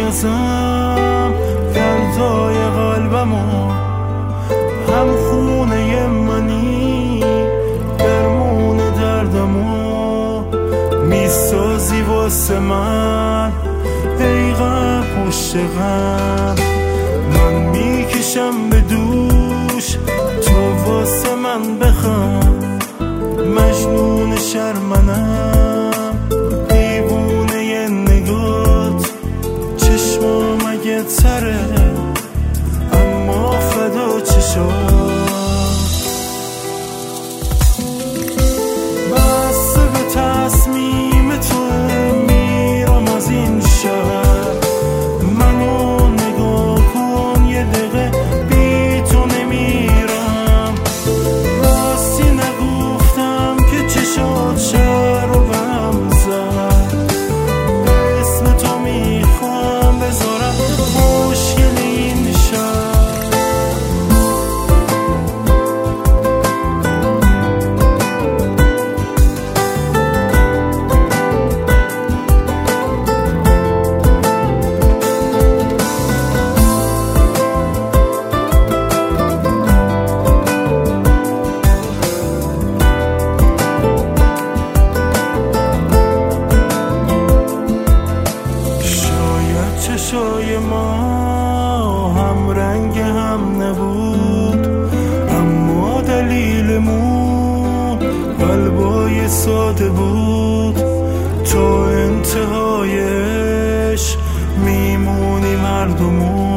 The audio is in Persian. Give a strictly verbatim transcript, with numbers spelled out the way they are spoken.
میندازم دردای قلبمو، هم خونه منی درمون دردمو میسازی واسه من، ای غم پشت غم من میکشم به دوش، تو واسه من بخند مجنون شرمنم، دیوونه ی نگات چشمام اگه تره اما فدا چشات، بسته به تصمیم تو میرم از این شهر، منو نگاه کن یه دقیقه بی تو نمیرم، راستی نگفتم که چشات شهر رو بهم زد، اسم تو میخوام بذارم مشکل این شهر. چشای ما هم رنگ هم نبود، اما دلیلمون قلبای ساده بود، تا انتهایش میمونیم هر دومون.